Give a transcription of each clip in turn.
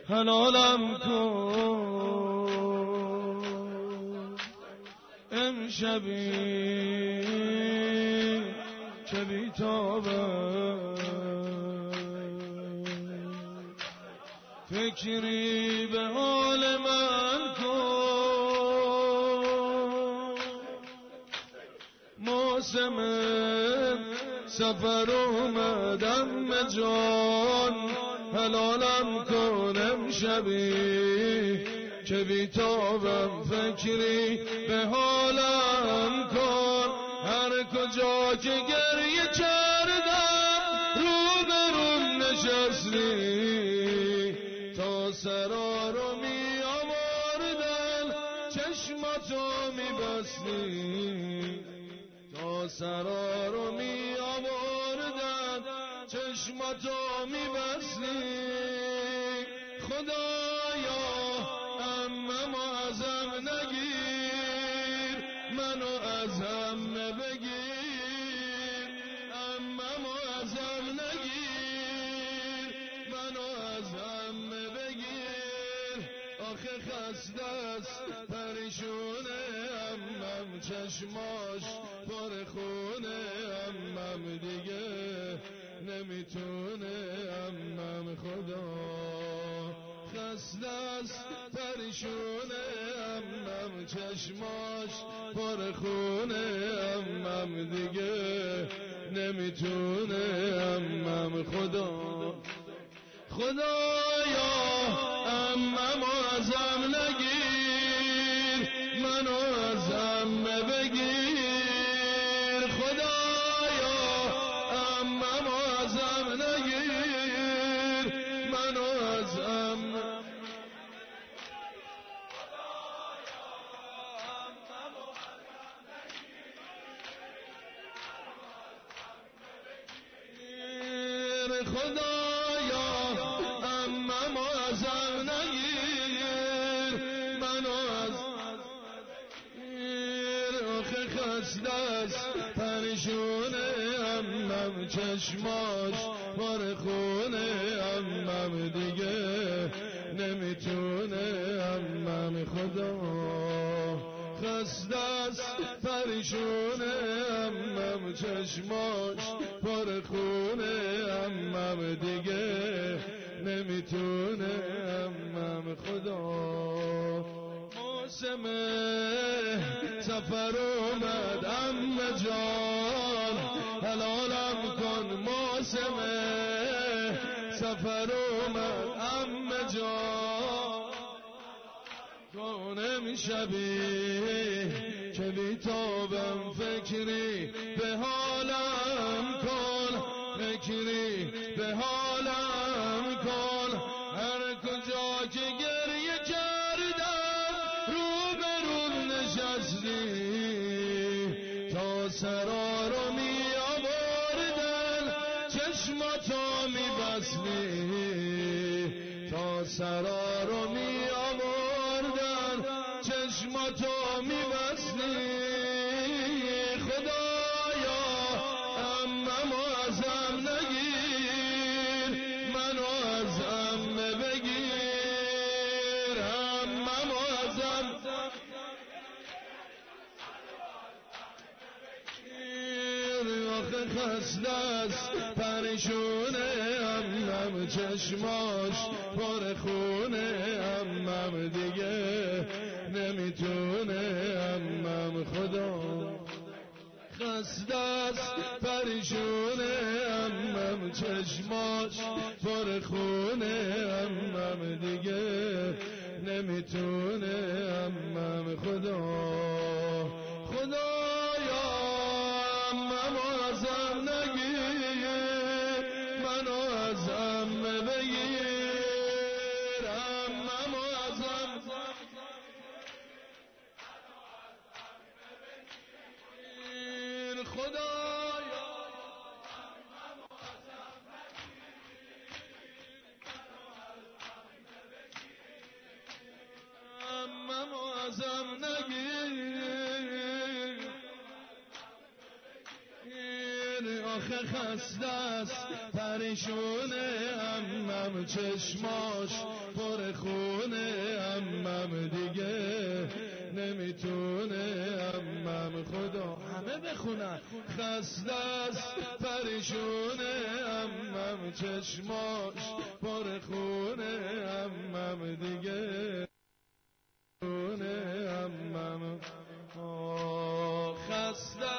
حلالم کن امشبی که بیتابم فکری به حال من کن موسم سفر اومدم جان حلالم کن امشبی که بیتابم فکری به حالم کن هر کجا که گریه کردم رو به رو نشستی تا سرا رو می آوردن چشماتو می بستی تا سرا رو می آوردن چشماتو می بستی خدایا امم ازم نگیر منو ازم بگیر امم ازم نگیر منو ازم بگیر آخه خسته است پریشونه امم چشماش پر خونه امم دیگه نمیتونه امم خدا خسته است پریشونه امم چشماش پر خونه امم دیگه نمیتونه امم خدا خدایا امم ازم نگیر منو ازم بگیر خدایا امم ازم نگیر منو ازم خدایا امم ازم نگیر منو ازم آخه خسته است پریشونه امم چشماش پر خونه امم دیگه نمیتونه امم خدا خسته است پریشونه امم چشماش پر خونه امم دیگه نمیتونه امم خدا موسم سفر اومد ام جان حلالم کن موسم سفر اومد ام جان کن امشبی که بیتابم فکری به حالم کن فکری به حالم کن هر کجا که گریه کردم رو به رو نشستی تا سرا رو می آوردن چشماتو می بستی تا سرا رو می آوردن چشماتو می بستی خدایا امم ازم نگیر منو ازم بگیر امم ازم آخه خسته است پریشونه امم چشماش پر خونه امم دیگه نمیتونه امم خدا خسته است پریشونه امم چشماش پر خونه امم دیگه نمیتونه امم خدا خدایا امم ازم نگیر منو ازم بگیر امم ازم خدایا امم ازم نگیر آخه خسته است پریشونه عمم چشماش پر خونه عمم دیگه نمیتونه عمم خدا همه بخونن خسته است پریشونه عمم چشماش پر خونه عمم دیگه عمم خسته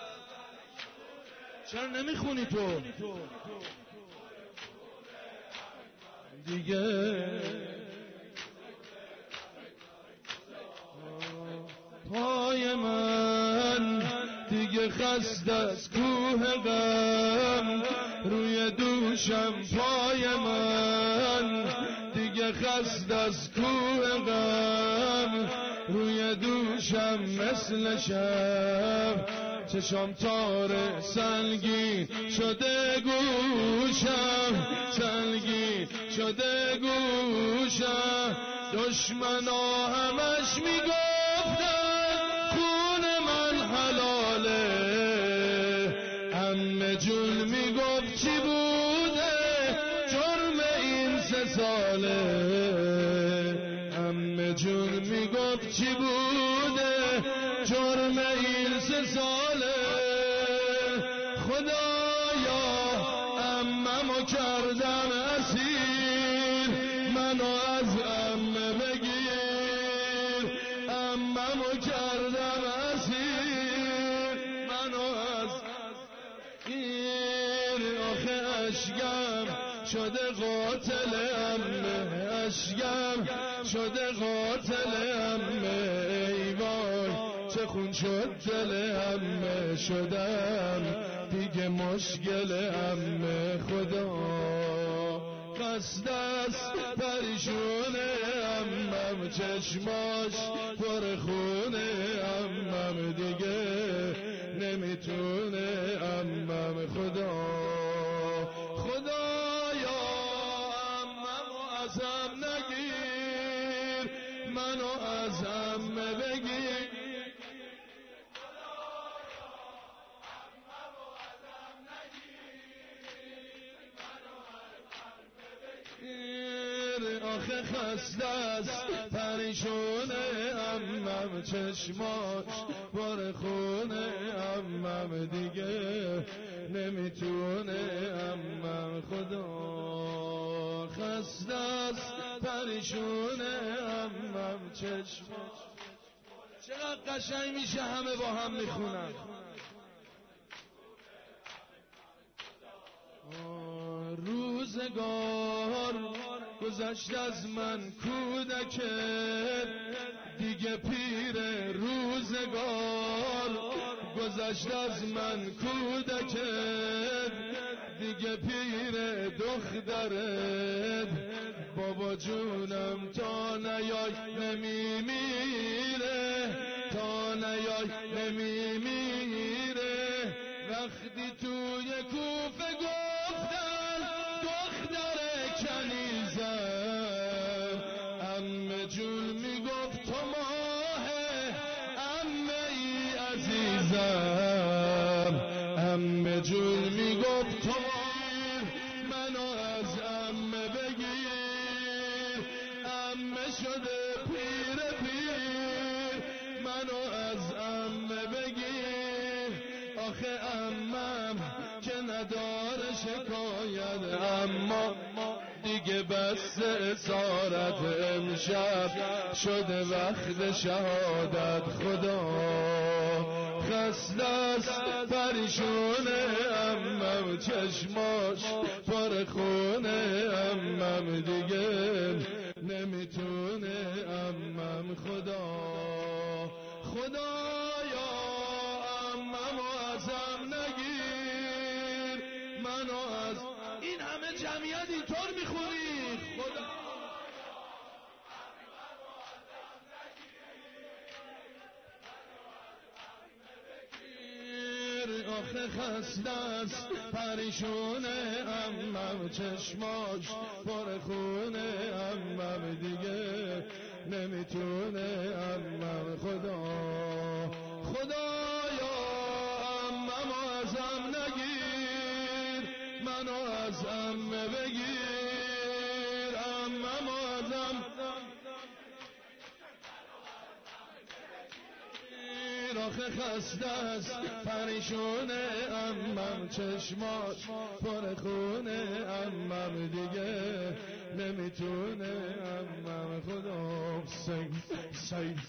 چرا نمیخونی تو دیگه پای من دیگه خسته از کوه غم روی دوشم پای من دیگه خسته از کوه غم روی دوشم مثل شب چشام تار سنگین شده گوشم سنگین شده گوشم دشمنا همش میگفتن خون من حلاله عمه جون میگفت چی بوده جرم این 3 ساله عمه جون میگفت چی بوده جرم این 3 ساله خدایا عممو کردم اسیر منو از عمه بگیر عممو کردم اسیر منو از گیر آخه اشکم شده قاتل عمه اشکم شده قاتل عمه ای وای چه خون شد دل عمه شدم دیگه مشکل عمه خدا خسته است پریشونه عمم چشماش پر خونه عمم دیگه نمیتونه عمم خدا خدایا عممو ازم نگیر منو از عمه بگیر آخه خسته است پریشونه عمم چشماش پر خونه عمم دیگه نمیتونه عمم خدا خسته است پریشونه عمم چشماش چقدر قشنگ میشه همه با هم میخونن روزگار گذشت از من کودکت دیگه پیر روزگار گذشت از من کودکت دیگه پیر دخترت بابا جونم تا نیای نمیمیره تا نیای نمیمیره وقتی توی کوفه گفتن دختر کنیزم عمه جون میگفت تو ماهه عمه ای عزیزم عمه جون میگفت تو منو از عمه بگیر عمه شده پیر منو از عمه بگیر آخه عمم که نداره شکایت اما دیگه بس اسارت امشب شده وقت شهادت خدا خسته است پریشونه عمم چشماش پر خونه عمم دیگه نمیتونه عمم خدا خدایا عممو ازم نگیر منو از این همه جمعیت اینطور میخونی خدا آخه خسته است پریشونه عمم چشماش پر خونه عمم دیگه نمیتونه عمم خدا خدایا عممو ازم نگیر پیر آخه خسته است پریشونه عمم چشماش پر خونه عمم دیگه نمیتونه عمم خدا سید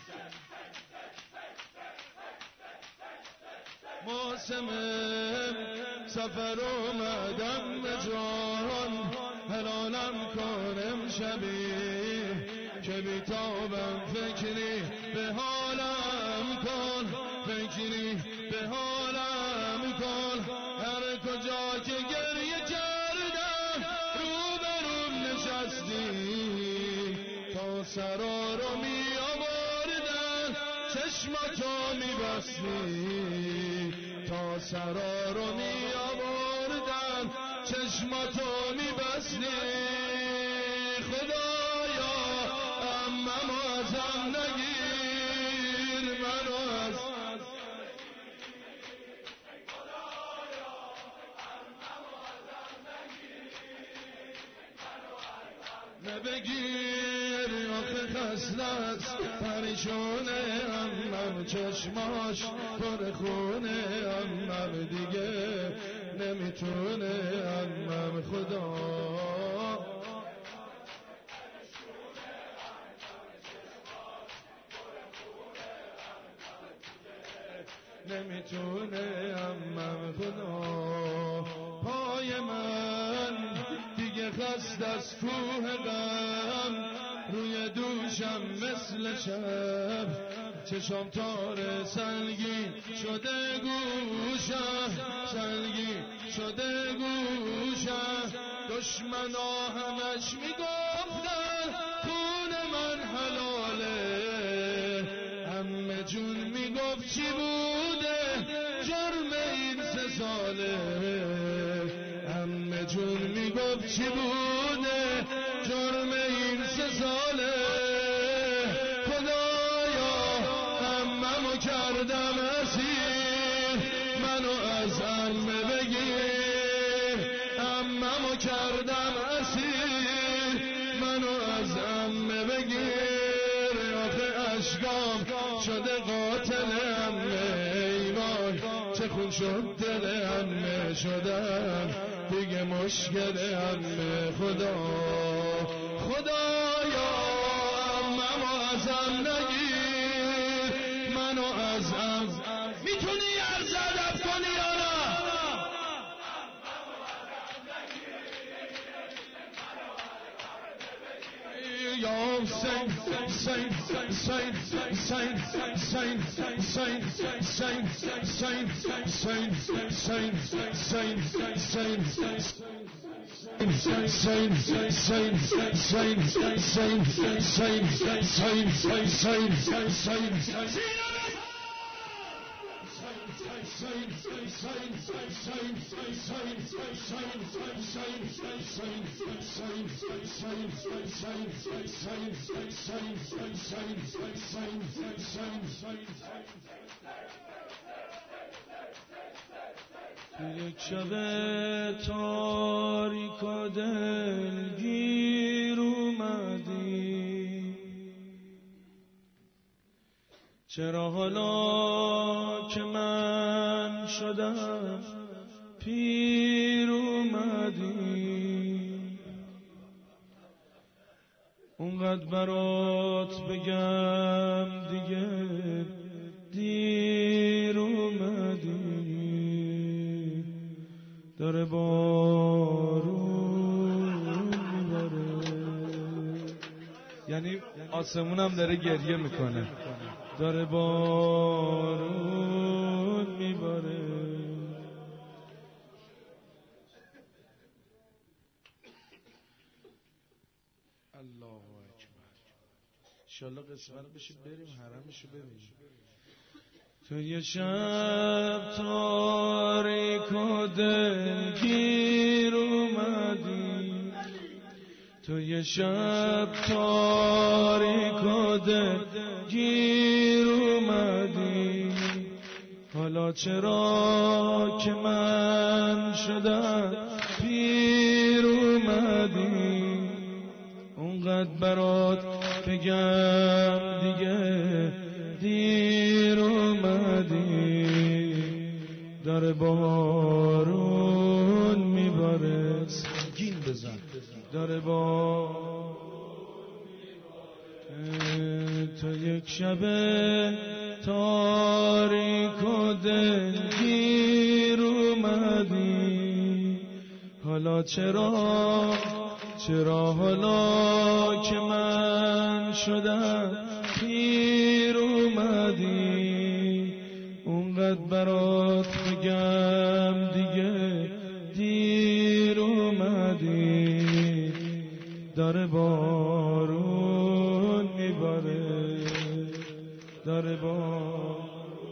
موسم سفر اومدم به جان حلالم کنم شبی که بیتابم فکری به حالم کن فکری به حالم کن هر کجا که گریه کردم روبروم نشستی تا سرا رو می آوردن چشماتو می بستی تا سرا رو می آوردن چشماتو می بستی خدایا عممو ازم نگیر منو از نبگیر آخه خسته است پریشونه عمم چشماش پر خونه عمم دیگه نمیتونه عمم خدا نمیتونه عمم خدا پای من دیگه خسته از کوه غم روی دوشم مثل شب چشام تار سنگین شده گوشم سنگین شده گوشم دشمنا همش میگفتن خون من حلاله عمه جون میگفت چی بوده جرم این 3 ساله عمه جون میگفت چی بوده جرم این 3 ساله خدایا عممو کردم اسیر منو از عمه بگیر عممو کردم اسیر منو از عمه بگیر آخه اشکام شده قاتل عمه ای وای چه خون شد دل عمه شدم دیگه مشکل عمه خدایا عممو ازم نگیر منو از میتونی عرض ادب کنی یا نه یا یک شب تاریک و دلگیر اومدی چرا حالا که من شدم پیر اومدی اونقدر برات بگم دیگه دیر اومدی داره بارون میباره یعنی آسمونم داره گریه میکنه داره بارون میباره الله اکبر انشالله قسمت بشه بریم حرمشو ببینیم تو یه شب تاریک و دلگیر اومدی تو یه شب تاریک و دلگیر اومدی حالا چرا که من شدم پیر اومدی اونقدر برات بگم دیگه دیر اومدی داره بارون میباره سنگین بزن داره تو یک شب تاریک و دلگیر اومدی حالا چرا حالا که من شدم پیر اومدی اونقدر برات بگم دیگه دیر اومدی داره بارون میباره داره بارون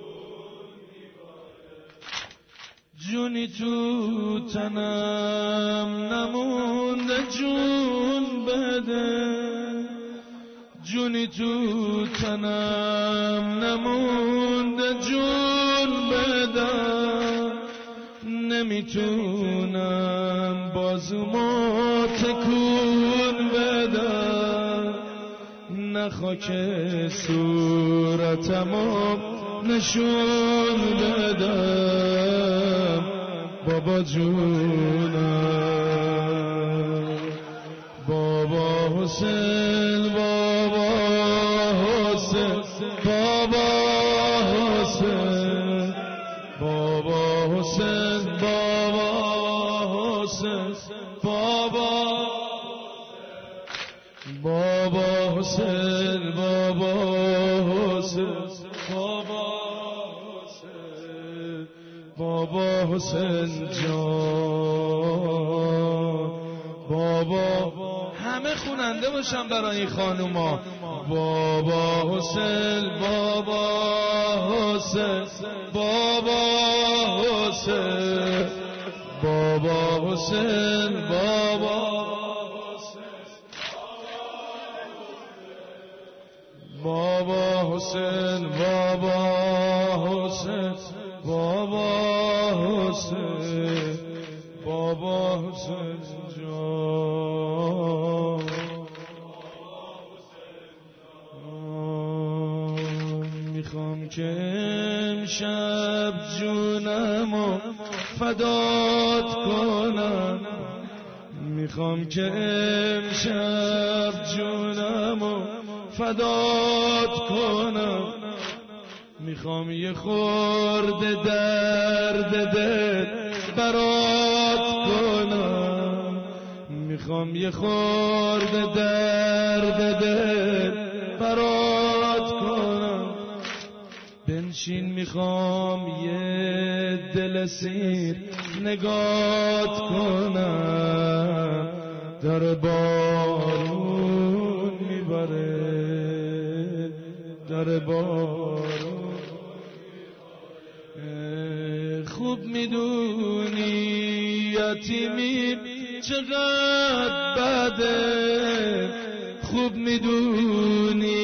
جونی تو تنم نمونده جون بده جونی تو تنم نمونده جون بده نمیتونم بازومو تکون بدم نه خاک صورتمو نشون بدم بابا جونم بابا حسین بابا حسین بابا حسین بابا حسین بابا حسین بابا حسین بابا حسین بابا حسین جان بابا همه خوننده باشن برای این خانوما بابا حسین بابا حسین بابا حسین بابا حسین بابا بابا حسین بابا حسین بابا حسین بابا حسین جان میخوام که امشب جونمو فدات کنم میخوام که امشب جونمو فدات کنم میخوام یه خورده درد دل برات کنم میخوام یه خورده درد دل برات کنم بنشین میخوام یه دل سیر نگات کنم در بارون میبره در بارون خوب میدونی یتیمی چقدر بده خوب میدونی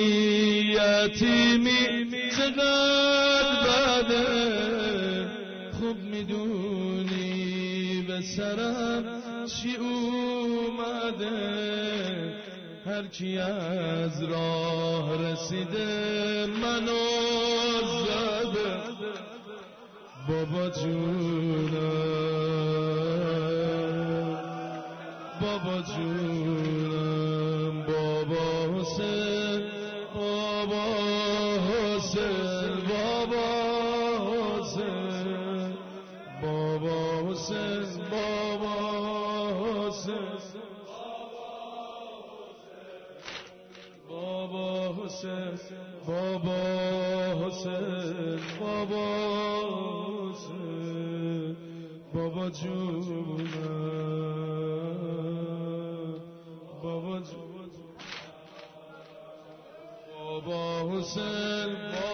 یتیمی چقدر بده خوب میدونی به سرم چی اومده هر کی از راه رسیده منو زده بابا جونم بابا جونم بابا حسین بابا حسین بابا حسین بابا حسین بابا حسین بابا حسین بابا حسین بابا حسین بابا جونم بابا جونم بابا حسین